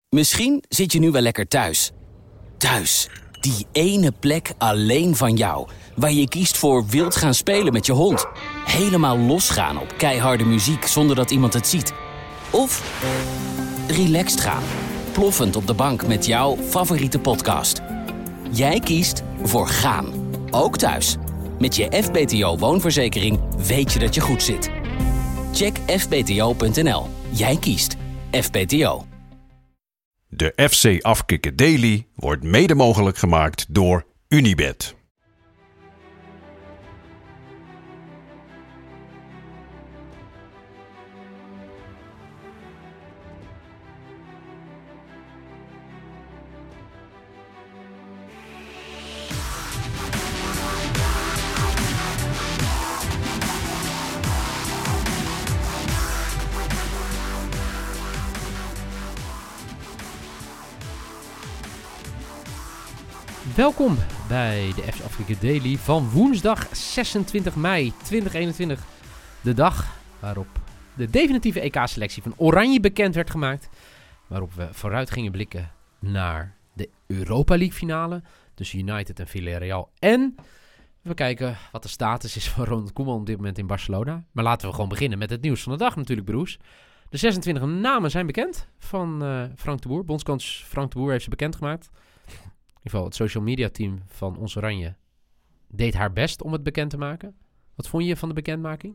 Misschien zit je nu wel lekker thuis. Thuis, die ene plek alleen van jou. Waar je kiest voor wild gaan spelen met je hond. Helemaal losgaan op keiharde muziek zonder dat iemand het ziet. Of relaxed gaan. Ploffend op de bank met jouw favoriete podcast. Jij kiest voor gaan. Ook thuis. Met je FBTO woonverzekering weet je dat je goed zit. Check fbto.nl. Jij kiest FBTO. De FC Afkikken Daily wordt mede mogelijk gemaakt door Unibet. Welkom bij de FC Afkikken Daily van woensdag 26 mei 2021. De dag waarop de definitieve EK-selectie van Oranje bekend werd gemaakt. Waarop we vooruit gingen blikken naar de Europa League finale tussen United en Villarreal. En we kijken wat de status is van Ronald Koeman op dit moment in Barcelona. Maar laten we gewoon beginnen met het nieuws van de dag natuurlijk, broers. De 26 namen zijn bekend van Frank de Boer. Bondscoach Frank de Boer heeft ze bekendgemaakt. In ieder geval het social media team van Ons Oranje deed haar best om het bekend te maken. Wat vond je van de bekendmaking?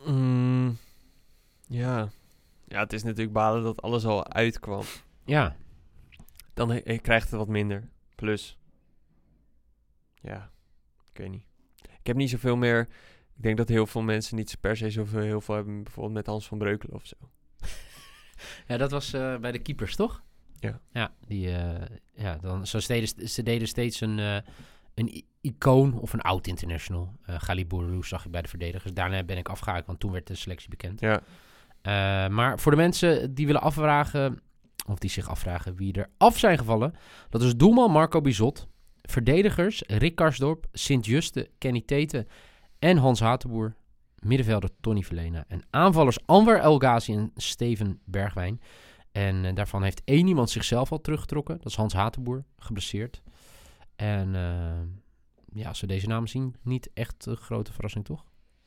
Ja, het is natuurlijk balen dat alles al uitkwam. Ja. Dan krijgt het wat minder. Plus, ja, ik weet niet. Ik heb niet zoveel meer. Ik denk dat heel veel mensen niet per se heel veel hebben, bijvoorbeeld met Hans van Breukelen of zo. Ja, dat was bij de keepers, toch? Ja. Ja, ze deden steeds een icoon of een oud-international. Gali Bourou zag ik bij de verdedigers. Daarna ben ik afgehaakt, want toen werd de selectie bekend. Ja. Maar voor de mensen die willen afvragen, of die zich afvragen wie er af zijn gevallen, dat is doelman Marco Bizot, verdedigers Rick Karsdorp, Sint-Juste, Kenny Tete en Hans Hatenboer, middenvelder Tony Verlena en aanvallers Anwar El Ghazi en Steven Bergwijn. En daarvan heeft één iemand zichzelf al teruggetrokken. Dat is Hans Hatenboer, geblesseerd. En als we deze naam zien, niet echt een grote verrassing, toch?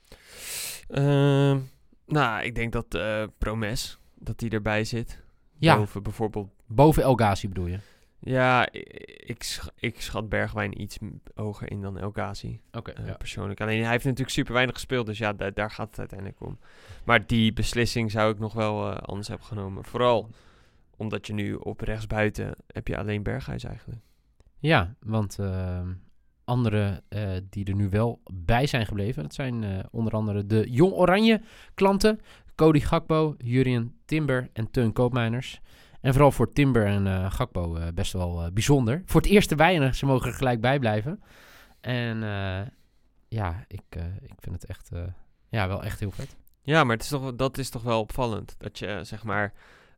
Ik denk dat Promes, dat die erbij zit. Ja. Boven bijvoorbeeld. Boven El Ghazi bedoel je? Ja, ik schat Bergwijn iets hoger in dan El Ghazi. Persoonlijk. Alleen hij heeft natuurlijk super weinig gespeeld, dus ja, daar gaat het uiteindelijk om. Maar die beslissing zou ik nog wel anders hebben genomen. Vooral omdat je nu op rechtsbuiten heb je alleen Berghuis eigenlijk. Ja, want anderen die er nu wel bij zijn gebleven, dat zijn onder andere de Jong Oranje klanten. Cody Gakpo, Jurien Timber en Teun Koopmeiners. En vooral voor Timber en Gakpo best wel bijzonder. Voor het eerst erbij en ze mogen er gelijk bij blijven. En ik vind het echt, wel echt heel vet. Ja, maar dat is toch wel opvallend. Dat je, zeg maar,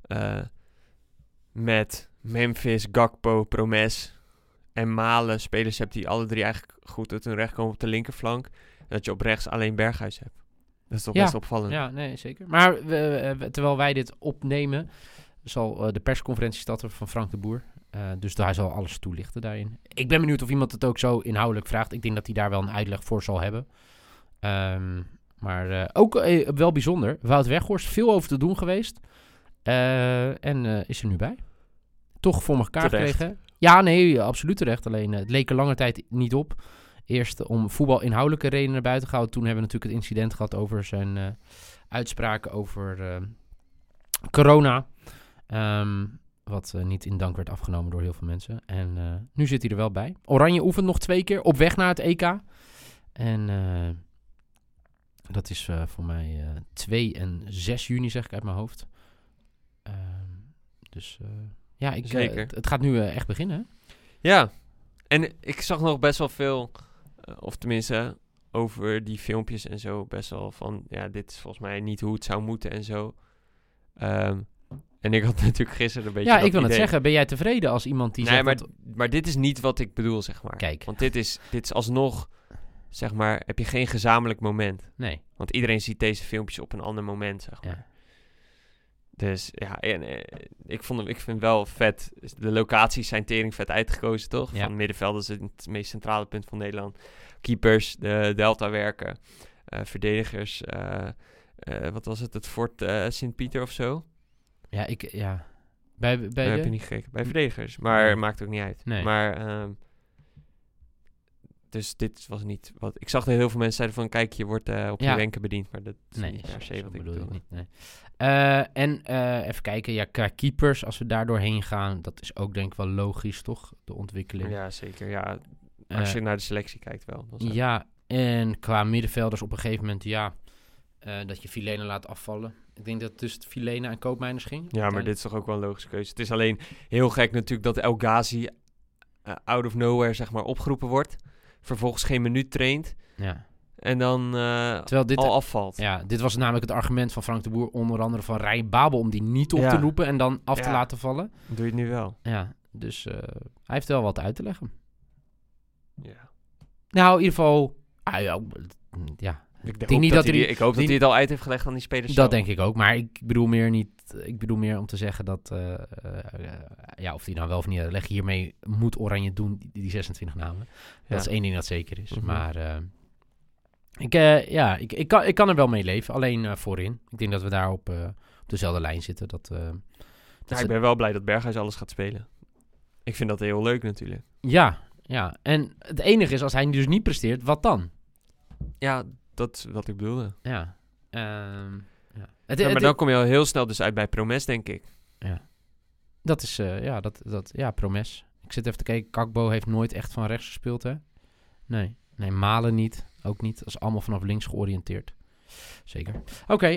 met Memphis, Gakpo, Promes en Malen spelers hebt die alle drie eigenlijk goed uit hun recht komen op de linkerflank. Dat je op rechts alleen Berghuis hebt. Dat is toch best opvallend. Ja, nee, zeker. Maar terwijl wij dit opnemen, zal de persconferentie starten van Frank de Boer. Dus hij zal alles toelichten daarin. Ik ben benieuwd of iemand het ook zo inhoudelijk vraagt. Ik denk dat hij daar wel een uitleg voor zal hebben. Maar ook wel bijzonder. Wout Weghorst, veel over te doen geweest. En is er nu bij. Toch voor elkaar gekregen. Ja, nee, absoluut terecht. Alleen het leek er lange tijd niet op. Eerst om voetbal inhoudelijke redenen naar buiten gehouden. Toen hebben we natuurlijk het incident gehad over zijn uitspraken over corona. Wat niet in dank werd afgenomen door heel veel mensen. En nu zit hij er wel bij. Oranje oefent nog 2 keer op weg naar het EK. En dat is voor mij 2 en 6 juni, zeg ik uit mijn hoofd. Het gaat nu echt beginnen. Hè? Ja, en ik zag nog best wel veel, of tenminste over die filmpjes en zo, best wel van, ja, dit is volgens mij niet hoe het zou moeten en zo. En ik had natuurlijk gisteren een beetje Ja, ik wil het zeggen. Ben jij tevreden als iemand die zegt... Maar dit is niet wat ik bedoel, zeg maar. Kijk. Want dit is alsnog, zeg maar, heb je geen gezamenlijk moment. Nee. Want iedereen ziet deze filmpjes op een ander moment, zeg maar. Dus ja, ik vind wel vet. De locaties zijn tering vet uitgekozen, toch? Ja. Van middenveld is het meest centrale punt van Nederland. Keepers, de Delta werken. Verdedigers. Wat was het? Het Fort Sint-Pieter of zo? Ja, Bij heb je niet gekeken. Bij verdedigers. Maar maakt ook niet uit. Nee. Maar... dus dit was niet wat... Ik zag dat heel veel mensen zeiden van... Kijk, je wordt op je wenken bediend. Maar dat is niet per se wat ik bedoel. Niet, nee. Even kijken. Ja, qua keepers, als we daar doorheen gaan... Dat is ook denk ik wel logisch, toch? De ontwikkeling. Ja, zeker. Ja, als je naar de selectie kijkt wel. Ja, en qua middenvelders op een gegeven moment... dat je Vilena laat afvallen. Ik denk dat het tussen Vilena en Koopmeiners ging. Ja, maar dit is toch ook wel een logische keuze. Het is alleen heel gek natuurlijk dat El Ghazi... out of nowhere, zeg maar, opgeroepen wordt... vervolgens geen minuut traint ja. En dan terwijl dit al afvalt. Ja, dit was namelijk het argument van Frank de Boer, onder andere van Rijn Babel, om die niet op te roepen en dan af te laten vallen. Doe je het nu wel. Ja, dus hij heeft wel wat uit te leggen. Ja. Nou, in ieder geval... Ik hoop dat hij het al uit heeft gelegd aan die spelers. Dat denk ik ook, maar ik bedoel meer om te zeggen dat... of die nou wel of niet leggen, hiermee moet Oranje doen, die 26 namen. Dat is één ding dat zeker is. Mm-hmm. Maar ik kan er wel mee leven, alleen voorin. Ik denk dat we daar op dezelfde lijn zitten. Ik ben wel blij dat Berghuis alles gaat spelen. Ik vind dat heel leuk natuurlijk. Ja. En het enige is, als hij dus niet presteert, wat dan? Ja, dat is wat ik bedoelde. Ja. Maar dan kom je al heel snel dus uit bij Promes, denk ik. Ja. Dat is, Promes. Ik zit even te kijken. Kakbo heeft nooit echt van rechts gespeeld, hè? Nee, Malen niet. Ook niet. Dat is allemaal vanaf links georiënteerd. Zeker. Oké.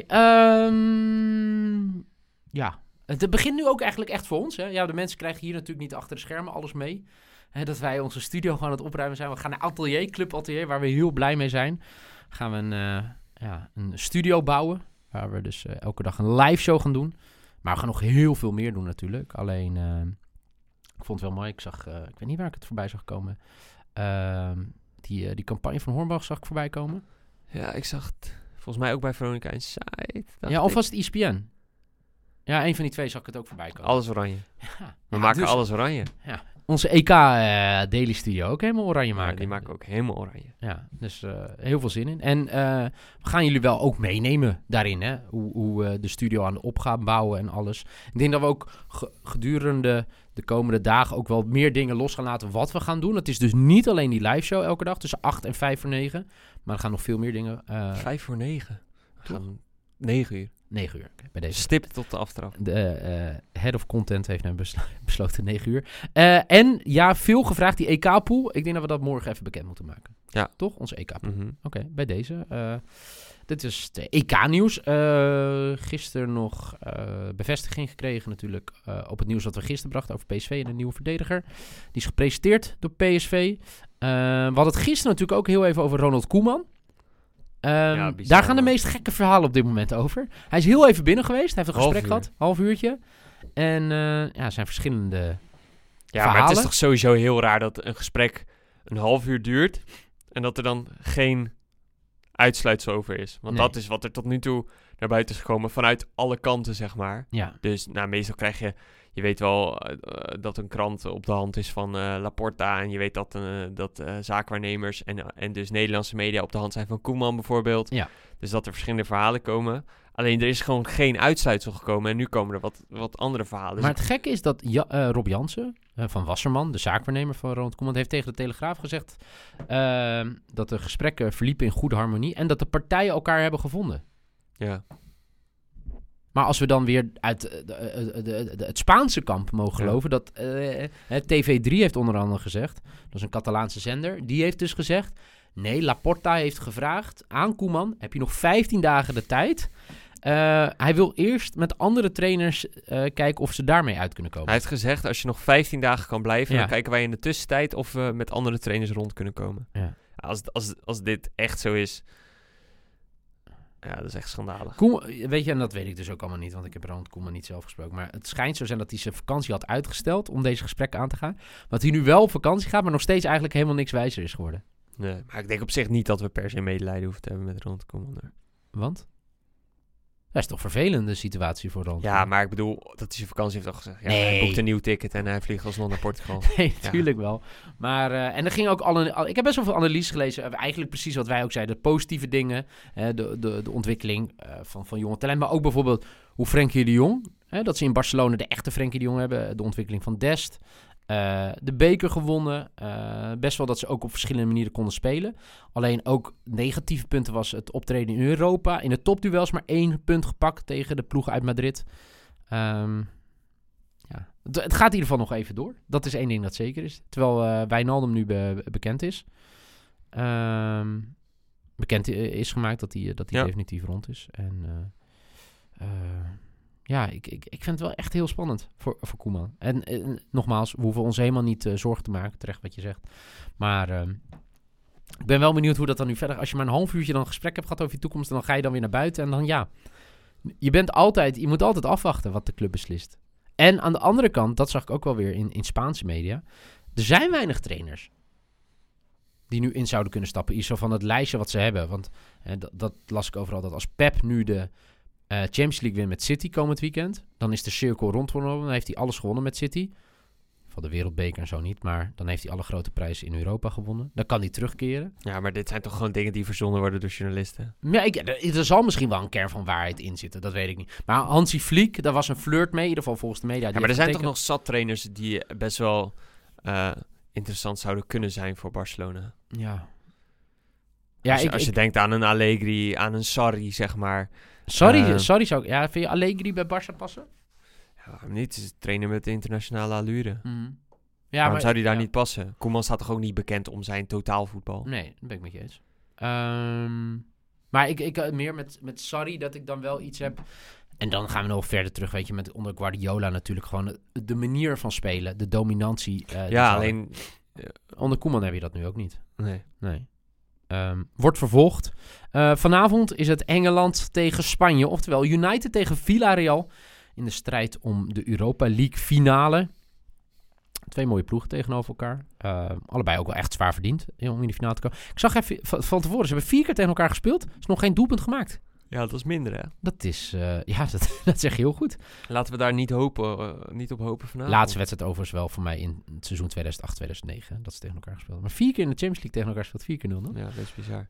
Ja. Het begint nu ook eigenlijk echt voor ons, hè? Ja, de mensen krijgen hier natuurlijk niet achter de schermen alles mee. Hè, dat wij onze studio gewoon aan het opruimen zijn. We gaan naar Club Atelier, waar we heel blij mee zijn. Gaan we een studio bouwen, waar we dus elke dag een live show gaan doen. Maar we gaan nog heel veel meer doen natuurlijk. Alleen, ik vond het wel mooi. Ik weet niet waar ik het voorbij zag komen. Die campagne van Hornbach zag ik voorbij komen. Ja, ik zag het volgens mij ook bij Veronica Inside. Ja, of was het ESPN? Ja, een van die twee zag ik het ook voorbij komen. Alles oranje. Ja, we maken dus alles oranje. Ja. Onze EK Daily Studio ook helemaal oranje maken. Ja, die maken ook helemaal oranje. Ja, dus heel veel zin in. En we gaan jullie wel ook meenemen daarin, hè? Hoe de studio aan de op gaan bouwen en alles. Ik denk dat we ook gedurende de komende dagen ook wel meer dingen los gaan laten wat we gaan doen. Het is dus niet alleen die live show elke dag tussen 8 en 5 voor 9. Maar er gaan nog veel meer dingen. 5 voor 9? We gaan 9 uur. 9 uur. Bij deze. Stipt tot de aftrap. De head of content heeft nu besloten 9 uur. En ja, veel gevraagd, die EK-pool. Ik denk dat we dat morgen even bekend moeten maken. Ja. Toch? Onze EK-pool. Mm-hmm. Oké, bij deze. Dit is de EK-nieuws. Gisteren nog bevestiging gekregen natuurlijk op het nieuws dat we gisteren brachten over PSV en een nieuwe verdediger. Die is gepresenteerd door PSV. We hadden het gisteren natuurlijk ook heel even over Ronald Koeman. Daar gaan de meest gekke verhalen op dit moment over. Hij is heel even binnen geweest. Hij heeft een gesprek gehad. Half uurtje. En zijn verschillende verhalen. Maar het is toch sowieso heel raar dat een gesprek een half uur duurt. En dat er dan geen uitsluitsel over is. Want dat is wat er tot nu toe naar buiten is gekomen. Vanuit alle kanten, zeg maar. Ja. Dus meestal krijg je... Je weet wel dat een krant op de hand is van Laporta. En je weet dat zaakwaarnemers en dus Nederlandse media op de hand zijn van Koeman bijvoorbeeld. Ja. Dus dat er verschillende verhalen komen. Alleen er is gewoon geen uitsluitsel gekomen. En nu komen er wat andere verhalen. Dus maar het gekke is dat Rob Jansen van Wasserman, de zaakwaarnemer van Ronald Koeman, heeft tegen de Telegraaf gezegd dat de gesprekken verliepen in goede harmonie. En dat de partijen elkaar hebben gevonden. Ja. Maar als we dan weer uit het Spaanse kamp mogen geloven, dat TV3 heeft onder andere gezegd, dat is een Catalaanse zender, die heeft dus gezegd, nee, Laporta heeft gevraagd aan Koeman, heb je nog 15 dagen de tijd? Hij wil eerst met andere trainers kijken of ze daarmee uit kunnen komen. Hij heeft gezegd, als je nog 15 dagen kan blijven, dan kijken wij in de tussentijd of we met andere trainers rond kunnen komen. Ja. Als dit echt zo is... Ja, dat is echt schandalig. Weet je, en dat weet ik dus ook allemaal niet, want ik heb Ronald Koeman niet zelf gesproken. Maar het schijnt zo zijn dat hij zijn vakantie had uitgesteld om deze gesprekken aan te gaan. Dat hij nu wel op vakantie gaat, maar nog steeds eigenlijk helemaal niks wijzer is geworden. Nee, maar ik denk op zich niet dat we per se medelijden hoeven te hebben met Ronald Koeman. Want? Dat is toch vervelend, de situatie voor dan. Ja, maar ik bedoel, dat hij zijn vakantie heeft al gezegd. Ja, nee. Hij boekt een nieuw ticket en hij vliegt alsnog naar Portugal. Nee, tuurlijk wel. Maar, en er ging ook ik heb best wel veel analyses gelezen. Eigenlijk precies wat wij ook zeiden. De positieve dingen. De ontwikkeling van jonge talent. Maar ook bijvoorbeeld hoe Frenkie de Jong. Dat ze in Barcelona de echte Frenkie de Jong hebben. De ontwikkeling van Dest. De beker gewonnen. Best wel dat ze ook op verschillende manieren konden spelen. Alleen ook negatieve punten was het optreden in Europa. In de topduels maar 1 punt gepakt tegen de ploegen uit Madrid. Het gaat in ieder geval nog even door. Dat is 1 ding dat zeker is. Terwijl Wijnaldum nu bekend is. Bekend is gemaakt dat hij definitief rond is. En ik vind het wel echt heel spannend voor Koeman. En nogmaals, we hoeven ons helemaal niet zorgen te maken. Terecht wat je zegt. Maar ik ben wel benieuwd hoe dat dan nu verder... Als je maar een half uurtje dan een gesprek hebt gehad over je toekomst... en dan ga je dan weer naar buiten en dan je moet altijd afwachten wat de club beslist. En aan de andere kant, dat zag ik ook wel weer in Spaanse media... Er zijn weinig trainers die nu in zouden kunnen stappen. Iets zo van het lijstje wat ze hebben. Want dat las ik overal, dat als Pep nu de Champions League wint met City komend weekend... dan is de cirkel rondgenomen. Dan heeft hij alles gewonnen met City. Van de wereldbeker en zo niet. Maar dan heeft hij alle grote prijzen in Europa gewonnen. Dan kan hij terugkeren. Ja, maar dit zijn toch gewoon dingen die verzonnen worden door journalisten? Ja, er zal misschien wel een kern van waarheid in zitten. Dat weet ik niet. Maar Hansi Flick, daar was een flirt mee. In ieder geval volgens de media. Ja, maar er zijn toch nog zat trainers die best wel interessant zouden kunnen zijn voor Barcelona. Ja. Als je denkt aan een Allegri, aan een Sarri, zeg maar. Sarri zou ik... Ja, vind je Allegri bij Barça passen? Ja, waarom niet? Het is een trainer met internationale allure. Mm. Ja, waarom zou die daar niet passen? Koeman staat toch ook niet bekend om zijn totaalvoetbal? Nee, dat ben ik met je eens. Maar ik meer met Sarri dat ik dan wel iets heb... En dan gaan we nog verder terug, weet je, met onder Guardiola natuurlijk gewoon de manier van spelen, de dominantie. Alleen... onder Koeman heb je dat nu ook niet. Nee. Wordt vervolgd. Vanavond is het Engeland tegen Spanje, oftewel United tegen Villarreal in de strijd om de Europa League finale. 2 mooie ploegen tegenover elkaar. Allebei ook wel echt zwaar verdiend om in de finale te komen. Ik zag even van tevoren, ze hebben 4 keer tegen elkaar gespeeld. Er is nog geen doelpunt gemaakt. Ja, dat is minder, hè? Dat is, dat zeg je heel goed. Laten we daar niet op hopen vanavond. Laatste wedstrijd overigens wel voor mij in het seizoen 2008-2009. Dat ze tegen elkaar gespeeld. Maar 4 keer in de Champions League tegen elkaar gespeeld. 4 keer 0, dan. Ja, dat is bizar.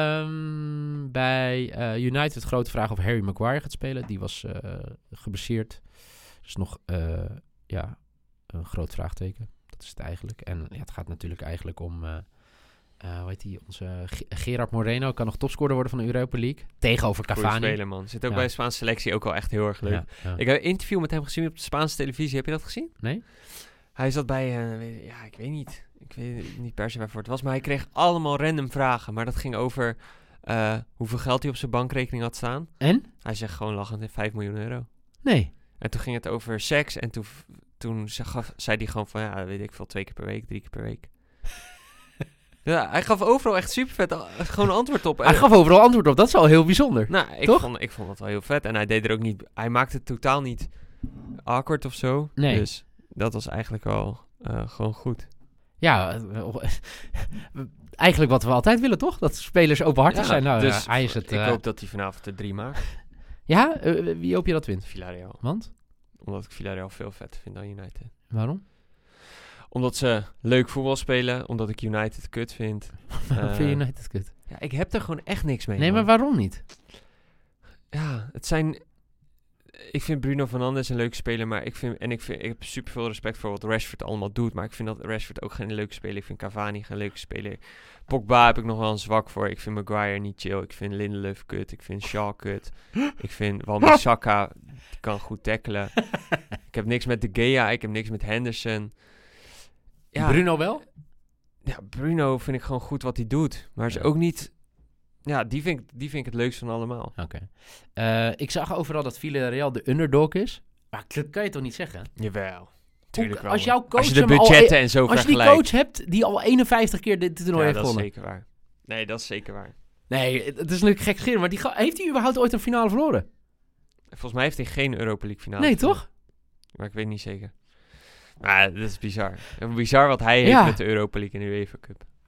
Bij United grote vraag of Harry Maguire gaat spelen. Die was geblesseerd. Dus nog een groot vraagteken. Dat is het eigenlijk. En het gaat natuurlijk eigenlijk om... hoe heet die? Onze Gerard Moreno kan nog topscorer worden van de Europa League. Tegenover Cavani. Goeie speler, man. Zit ook bij de Spaanse selectie ook al echt heel erg leuk. Ja. Ik heb een interview met hem gezien op de Spaanse televisie. Heb je dat gezien? Nee. Hij zat bij... ik weet niet. Ik weet niet per se waarvoor het was. Maar hij kreeg allemaal random vragen. Maar dat ging over hoeveel geld hij op zijn bankrekening had staan. En? Hij zegt gewoon lachend 5 miljoen euro. Nee. En toen ging het over seks. En toen zei hij gewoon van... weet ik veel, 2 keer per week, 3 keer per week. Ja, hij gaf overal echt super vet gewoon antwoord op. Hij gaf overal antwoord op. Dat is al heel bijzonder. Nou, ik vond dat wel heel vet. En hij deed er ook niet... Hij maakte het totaal niet awkward of zo. Nee. Dus dat was eigenlijk wel gewoon goed. Ja, eigenlijk wat we altijd willen, toch? Dat spelers openhartig zijn. Nou, dus hij is het... ik hoop dat hij vanavond er 3 maakt. Ja? Wie hoop je dat wint? Villarreal. Want? Omdat ik Villarreal veel vet vind dan United. Waarom? Omdat ze leuk voetbal spelen. Omdat ik United kut vind. Vind je United kut? Ja, ik heb er gewoon echt niks mee. Nee, man. maar waarom niet? Ja, het zijn... Ik vind Bruno Fernandes een leuke speler, maar ik heb super veel respect voor wat Rashford allemaal doet. Maar ik vind dat Rashford ook geen leuke speler. Ik vind Cavani geen leuke speler. Pogba heb ik nog wel een zwak voor. Ik vind Maguire niet chill. Ik vind Lindelöf kut. Ik vind Shaw kut. Ik vind Wan-Bissaka kan goed tackelen. Ik heb niks met De Gea. Ik heb niks met Henderson. Ja, Bruno wel? Ja, Bruno vind ik gewoon goed wat hij doet. Maar is ook niet... Ja, die vind ik het leukst van allemaal. Oké. Ik zag overal dat Villarreal de underdog is. Maar dat kan je toch niet zeggen? Jawel. Tuurlijk wel. Als jouw coach als je de budgetten en zo als je die coach hebt die al 51 keer dit toernooi heeft gewonnen. dat is zeker waar. Nee, dat is zeker waar. Nee, het is natuurlijk gek geschreven. Maar heeft hij überhaupt ooit een finale verloren? Volgens mij heeft hij geen Europa League finale. Nee, toch? Maar ik weet niet zeker. Maar dat is bizar. Bizar wat hij heeft met de Europa League en de UEFA Cup.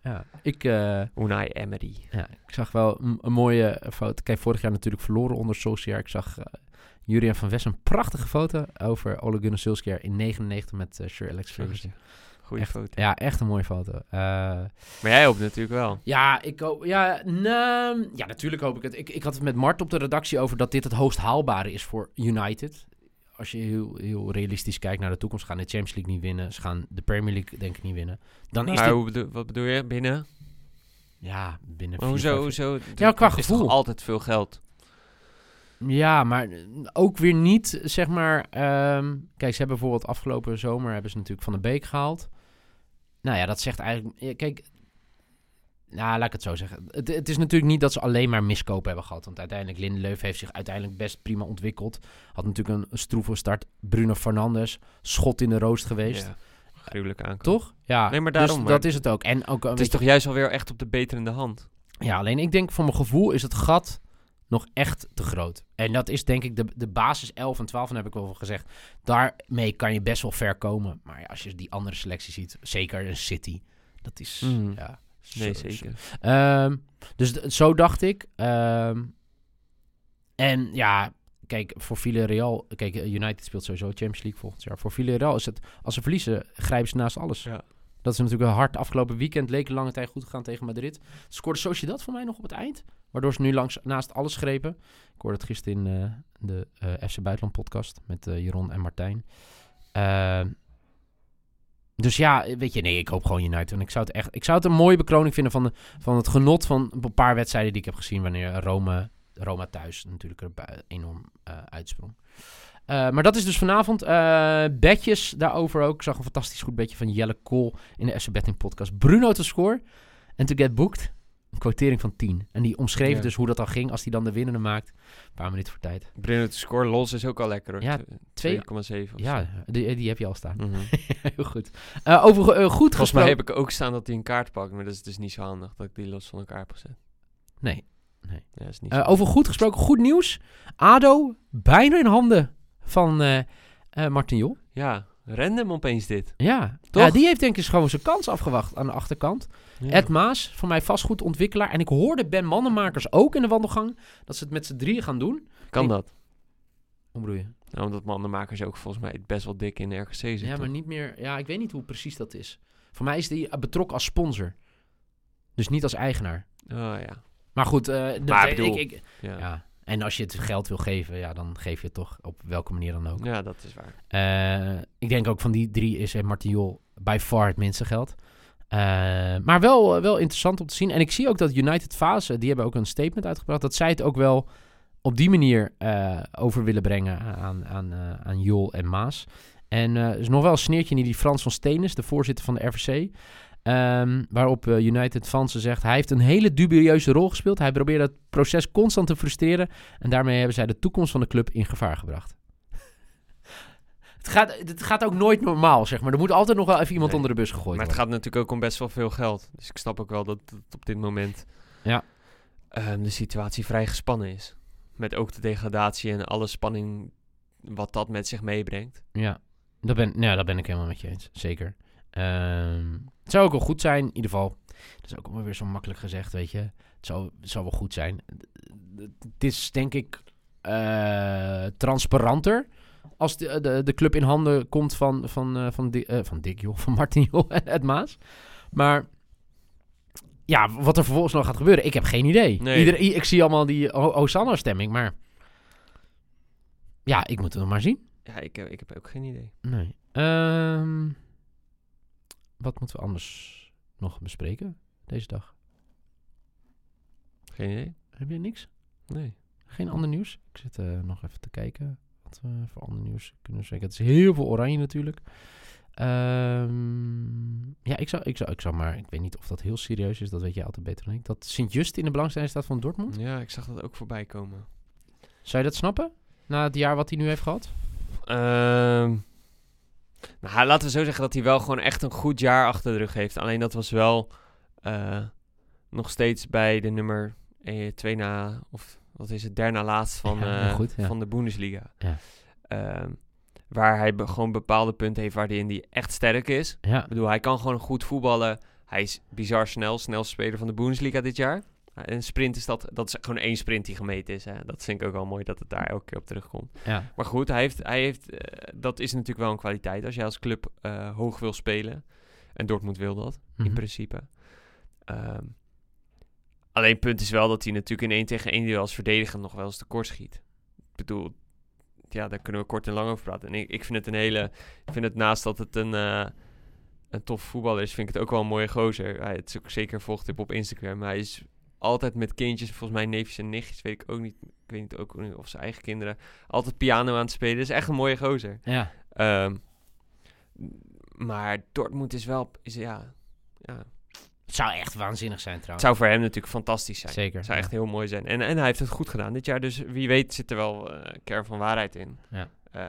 Unai Emery. Ja, ik zag wel een mooie foto. Kijk, vorig jaar natuurlijk verloren onder Solskjaer. Ik zag Julian van West een prachtige foto over Ole Gunnar Solskjaer in 99 met Sir Alex Ferguson. Goeie foto. Ja, echt een mooie foto. Maar jij hoopt natuurlijk wel. Ja, ik hoop... Ja, natuurlijk hoop ik het. Ik had het met Mart op de redactie over dat dit het hoogst haalbare is voor United. Als je heel realistisch kijkt naar de toekomst, gaan de Champions League niet winnen. Ze gaan de Premier League denk ik niet winnen. Dan is wat bedoel je? Binnen? Ja, binnen... Maar hoezo? Ja, qua gevoel. Is toch altijd veel geld? Ja, maar ook weer niet, zeg maar... kijk, ze hebben bijvoorbeeld afgelopen zomer hebben ze natuurlijk Van de Beek gehaald. Nou ja, dat zegt eigenlijk... Kijk, laat ik het zo zeggen. Het is natuurlijk niet dat ze alleen maar miskopen hebben gehad. Want uiteindelijk, Lindelöf heeft zich uiteindelijk best prima ontwikkeld. Had natuurlijk een stroeve start. Bruno Fernandes, schot in de roost geweest. Ja, gruwelijk aankomen. Toch? Ja, nee, maar daarom, dus dat is het ook. En ook het is toch juist alweer echt op de beterende hand? Ja, alleen ik denk voor mijn gevoel is het gat nog echt te groot. En dat is denk ik de basis 11 en 12, heb ik wel gezegd. Daarmee kan je best wel ver komen. Maar ja, als je die andere selectie ziet, zeker een City, dat is... Ja, nee, zeker. Dus zo dacht ik. En ja, kijk, voor Villarreal... Kijk, United speelt sowieso Champions League volgend jaar. Voor Villarreal is het... Als ze verliezen, grijpen ze naast alles. Ja. Dat is natuurlijk wel hard. Afgelopen weekend leek een lange tijd goed te gaan tegen Madrid. Scoorde Sociedad voor mij nog op het eind. Waardoor ze nu naast alles grepen. Ik hoorde het gisteren in de FC Buitenland podcast met Jeroen en Martijn. Dus ja, weet je, nee, ik hoop gewoon United. En ik zou het een mooie bekroning vinden van het genot van een paar wedstrijden die ik heb gezien wanneer Roma thuis natuurlijk er enorm uitsprong. Maar dat is dus vanavond. Bedjes daarover ook. Ik zag een fantastisch goed bedje van Jelle Kool in de FC Betting podcast. Bruno te score en to get booked. Een quotering van 10. En die omschreef dus hoe dat al ging als hij dan de winnende maakt. Een paar minuten voor tijd. Bruno te score los is ook al lekker hoor. Ja, 2,7. Ja, die heb je al staan. Mm-hmm. Heel goed. Over goed Volgens gesproken... mij heb ik ook staan dat hij een kaart pakt. Maar dat is dus niet zo handig dat ik die los van elkaar heb gezet. Nee. Ja, is niet over goed gesproken, goed nieuws. ADO bijna in handen van Martin Jol. Ja, random opeens dit. Ja, toch? Ja, die heeft denk ik gewoon zijn kans afgewacht aan de achterkant. Ja. Ed Maas, voor mij vastgoedontwikkelaar. En ik hoorde Ben Mannenmakers ook in de wandelgang dat ze het met z'n drieën gaan doen. Kan dat? Hoe bedoel je? Nou, omdat Mannenmakers ook volgens mij best wel dik in de RKC zit. Ja, maar niet meer... Ja, ik weet niet hoe precies dat is. Voor mij is die betrokken als sponsor. Dus niet als eigenaar. Oh ja. Maar goed, ja. En als je het geld wil geven, ja, dan geef je het toch op welke manier dan ook. Ja, dat is waar. Ik denk ook van die drie is Martin Jol by far het minste geld. Maar wel interessant om te zien. En ik zie ook dat United Fase, die hebben ook een statement uitgebracht, dat zij het ook wel op die manier over willen brengen aan Jol en Maas. En er is nog wel een sneertje in die Frans van Steenis, de voorzitter van de RVC. Waarop United Fansen zegt... hij heeft een hele dubieuze rol gespeeld. Hij probeerde het proces constant te frustreren... en daarmee hebben zij de toekomst van de club in gevaar gebracht. Het gaat ook nooit normaal, zeg maar. Er moet altijd nog wel even iemand onder de bus gegooid worden. Maar het gaat natuurlijk ook om best wel veel geld. Dus ik snap ook wel dat op dit moment... de situatie vrij gespannen is. Met ook de degradatie en alle spanning... wat dat met zich meebrengt. Ja, dat ben ik helemaal met je eens. Zeker. Het zou ook wel goed zijn, in ieder geval. Dat is ook wel weer zo makkelijk gezegd, weet je. Het zou wel goed zijn. Het is denk ik transparanter als de club in handen komt van Dick Jol, van Martin Jol en Ed Maas. Maar ja, wat er vervolgens nog gaat gebeuren, ik heb geen idee. Nee. Ik zie allemaal die Hosanna-stemming, maar ja, ik moet het nog maar zien. Ja, ik heb ook geen idee. Nee. Wat moeten we anders nog bespreken deze dag? Geen idee. Heb je niks? Nee. Geen ander nieuws? Ik zit nog even te kijken wat we voor ander nieuws kunnen bespreken. Het is heel veel oranje natuurlijk. Ja, ik zou maar... Ik weet niet of dat heel serieus is. Dat weet je altijd beter dan ik. Dat Sint-Just in de belangstelling staat van Dortmund? Ja, ik zag dat ook voorbij komen. Zou je dat snappen? Na het jaar wat hij nu heeft gehad? Nou, laten we zo zeggen dat hij wel gewoon echt een goed jaar achter de rug heeft. Alleen dat was wel nog steeds bij de nummer 2 na... Of wat is het? Derde na laatst van de Bundesliga. Ja. Waar hij gewoon bepaalde punten heeft waarin hij echt sterk is. Ja. Ik bedoel, hij kan gewoon goed voetballen. Hij is bizar snelste speler van de Bundesliga dit jaar. Een sprint is dat is gewoon 1 sprint die gemeten is. Hè. Dat vind ik ook wel mooi dat het daar elke keer op terugkomt. Ja. Maar goed, hij heeft dat is natuurlijk wel een kwaliteit als jij als club hoog wil spelen. En Dortmund wil dat, in principe. Alleen het punt is wel dat hij natuurlijk in 1 tegen 1 duel als verdediger nog wel eens tekort schiet. Ik bedoel, ja, daar kunnen we kort en lang over praten. En ik vind het naast dat het een tof voetballer is, vind ik het ook wel een mooie gozer. Hij is ook zeker een volgtip op Instagram. Hij is altijd met kindjes, volgens mij neefjes en nichtjes, weet ik ook niet. Ik weet niet ook of zijn eigen kinderen. Altijd piano aan het spelen. Dat is echt een mooie gozer. Ja. Maar Dortmund is wel... Het zou echt waanzinnig zijn trouwens. Het zou voor hem natuurlijk fantastisch zijn. Zeker. Het zou echt heel mooi zijn. En hij heeft het goed gedaan dit jaar. Dus wie weet zit er wel kern van waarheid in. Ja.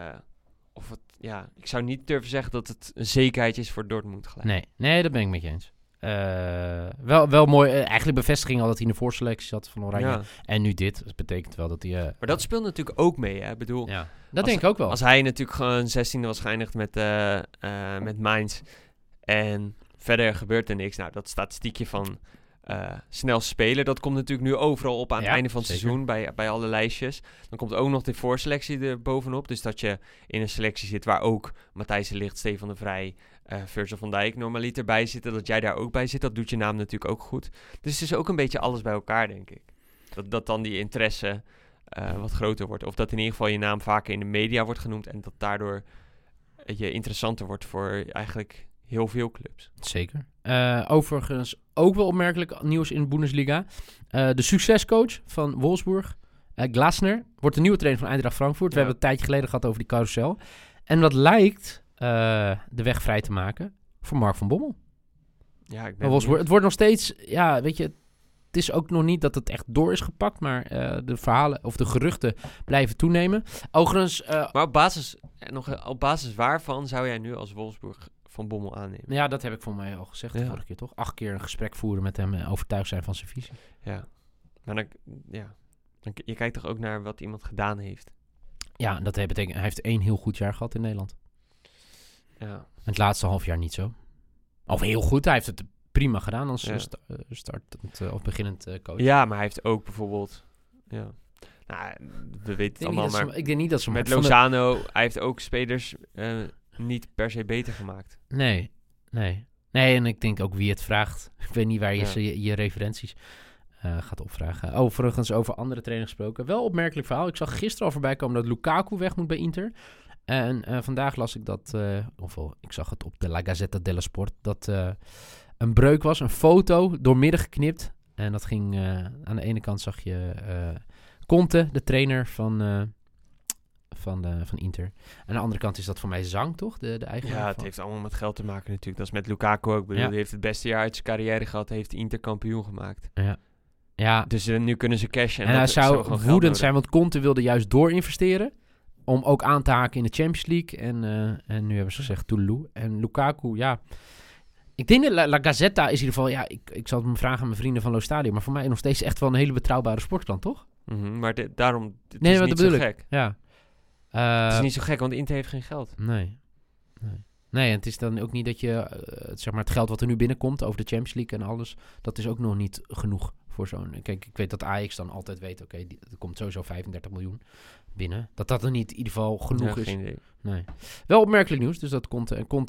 Ik zou niet durven zeggen dat het een zekerheid is voor Dortmund gelijk. Nee, dat ben ik met je eens. Wel mooi. Eigenlijk bevestiging al dat hij in de voorselectie zat van Oranje. Ja. En nu dit. Dat betekent wel dat hij... maar dat speelt natuurlijk ook mee. Hè? Ik bedoel, dat denk ik ook wel. Als hij natuurlijk gewoon 16e was geëindigd met Mainz. En verder gebeurt er niks. Nou, dat statistiekje van snel spelen, dat komt natuurlijk nu overal op aan het einde van het seizoen bij alle lijstjes. Dan komt ook nog de voorselectie er bovenop. Dus dat je in een selectie zit waar ook Matthijs de Ligt, Stefan de Vrij, Virgil van Dijk normaliter bij zitten. Dat jij daar ook bij zit, dat doet je naam natuurlijk ook goed. Dus het is ook een beetje alles bij elkaar, denk ik. Dat dan die interesse wat groter wordt. Of dat in ieder geval je naam vaker in de media wordt genoemd en dat daardoor je interessanter wordt voor eigenlijk heel veel clubs. Zeker. Overigens ook wel opmerkelijk nieuws in de Bundesliga. De succescoach van Wolfsburg, Glasner, wordt de nieuwe trainer van Eintracht Frankfurt. We hebben het een tijdje geleden gehad over die carousel. En dat lijkt de weg vrij te maken voor Mark van Bommel. Ja, ik ben Wolfsburg. Het wordt nog steeds, ja, weet je, het is ook nog niet dat het echt door is gepakt, maar de verhalen of de geruchten blijven toenemen. Overigens... maar op basis waarvan zou jij nu als Wolfsburg Van Bommel aannemen? Ja, dat heb ik voor mij al gezegd de vorige keer, toch? 8 keer een gesprek voeren met hem en overtuigd zijn van zijn visie. Ja, maar je kijkt toch ook naar wat iemand gedaan heeft? Ja, dat betekent, hij heeft 1 heel goed jaar gehad in Nederland. Ja. En het laatste half jaar niet zo. Of heel goed, hij heeft het prima gedaan als startend of beginnend coach. Ja, maar hij heeft ook bijvoorbeeld... Ja. Nou, we weten het allemaal, maar... Ik denk niet dat ze... Met Lozano, hij heeft ook spelers niet per se beter gemaakt. Nee, en ik denk ook wie het vraagt. Ik weet niet waar je referenties gaat opvragen. Overigens over andere trainers gesproken. Wel opmerkelijk verhaal. Ik zag gisteren al voorbij komen dat Lukaku weg moet bij Inter. En vandaag las ik dat... ik zag het op de La Gazzetta dello Sport. Dat een breuk was. Een foto doormidden geknipt. En dat ging... aan de ene kant zag je Conte, de trainer van Inter. Aan de andere kant is dat voor mij Zang, toch? De eigenaar. Ja, het heeft allemaal met geld te maken natuurlijk. Dat is met Lukaku ook. Hij heeft het beste jaar uit zijn carrière gehad. Heeft Inter kampioen gemaakt. Ja. Dus nu kunnen ze cashen. En hij zou woedend zijn, want Conte wilde juist doorinvesteren. Om ook aan te haken in de Champions League. En nu hebben ze gezegd Toulouse. En Lukaku, ja... Ik denk dat La Gazzetta is in ieder geval... Ja, ik zal het me vragen aan mijn vrienden van Lo Stadio. Maar voor mij nog steeds echt wel een hele betrouwbare sportkrant, toch? Maar daarom... Het nee, is wat niet bedoel zo ik? Gek. Ja. Het is niet zo gek, want Inter heeft geen geld. Nee, en het is dan ook niet dat je... zeg maar het geld wat er nu binnenkomt over de Champions League en alles... Dat is ook nog niet genoeg voor zo'n... Kijk, ik weet dat Ajax dan altijd weet... Oké, er komt sowieso 35 miljoen binnen. Dat er niet in ieder geval genoeg is. Geen idee. Nee. Wel opmerkelijk nieuws. Dus dat komt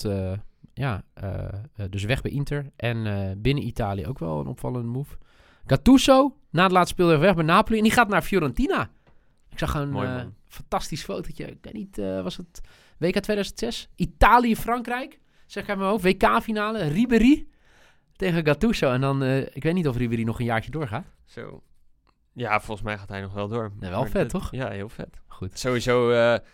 dus weg bij Inter. En binnen Italië ook wel een opvallende move. Gattuso, na het laatste speeldag weg bij Napoli. En die gaat naar Fiorentina. Ik zag een fantastisch fotootje. Ik weet niet, was het WK 2006? Italië-Frankrijk, zeg ik uit mijn hoofd. WK-finale, Ribéry tegen Gattuso. En dan, ik weet niet of Ribéry nog een jaartje doorgaat. Zo. Ja, volgens mij gaat hij nog wel door. Ja, wel vet, toch? Ja, heel vet. Goed. Sowieso,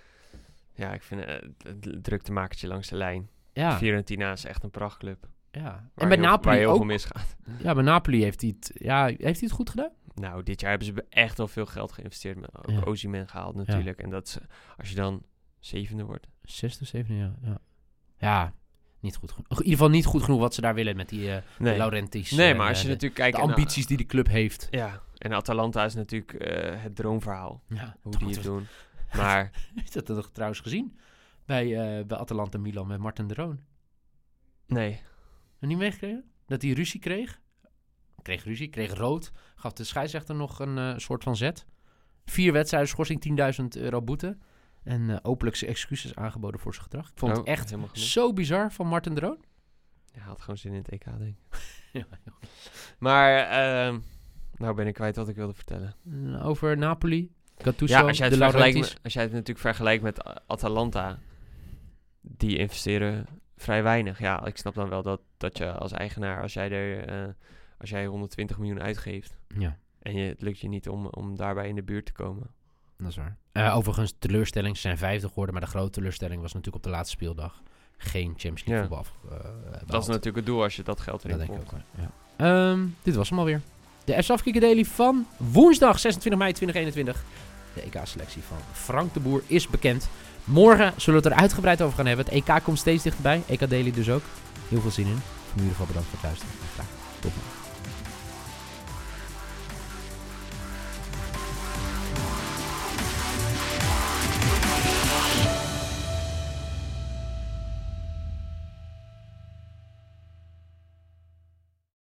ik vind het drukte-makertje langs de lijn. Ja. Fiorentina is echt een prachtclub. Ja. En bij Napoli waar heel ook. veel misgaat. Ja, bij Napoli heeft hij het goed gedaan? Nou, dit jaar hebben ze echt wel veel geld geïnvesteerd. Ook Osimhen gehaald natuurlijk. Ja. En dat is, als je dan 7e wordt. 6e, 7e, ja. Ja, niet goed genoeg. In ieder geval niet goed genoeg wat ze daar willen met die Laurentis. Nee, maar als je natuurlijk kijkt... De ambities die de club heeft. Ja, en Atalanta is natuurlijk het droomverhaal. Ja, hoe die het doen. Maar... Is dat toch trouwens gezien? Bij Atalanta Milan met Martin de Roon. Nee. Nog niet meegekregen? dat hij ruzie kreeg. Kreeg rood. Gaf de scheidsrechter nog een soort van zet. 4 wedstrijden, schorsing, €10.000 boete. En openlijk zijn excuses aangeboden voor zijn gedrag. Ik vond het echt zo bizar van Marten de Roon. Ja, hij had gewoon zin in het EK, denk ik. Ja. Maar, nou ben ik kwijt wat ik wilde vertellen. Over Napoli, Gattuso, ja, als jij het natuurlijk vergelijkt met Atalanta, die investeren vrij weinig. Ja, ik snap dan wel dat je als eigenaar, als jij 120 miljoen uitgeeft, en het lukt je niet om daarbij in de buurt te komen. Dat is waar. Overigens, teleurstelling, ze zijn 50 geworden, maar de grote teleurstelling was natuurlijk op de laatste speeldag geen Champions League voetbal. Dat is natuurlijk het doel als je dat geld erin komt. Dat denk ik ook. Ja. Dit was hem alweer. De FC Afkikken Daily van woensdag 26 mei 2021. De EK-selectie van Frank de Boer is bekend. Morgen zullen we het er uitgebreid over gaan hebben. Het EK komt steeds dichterbij. EK Daily dus ook. Heel veel zin in. In ieder geval bedankt voor het luisteren. Graag tot morgen.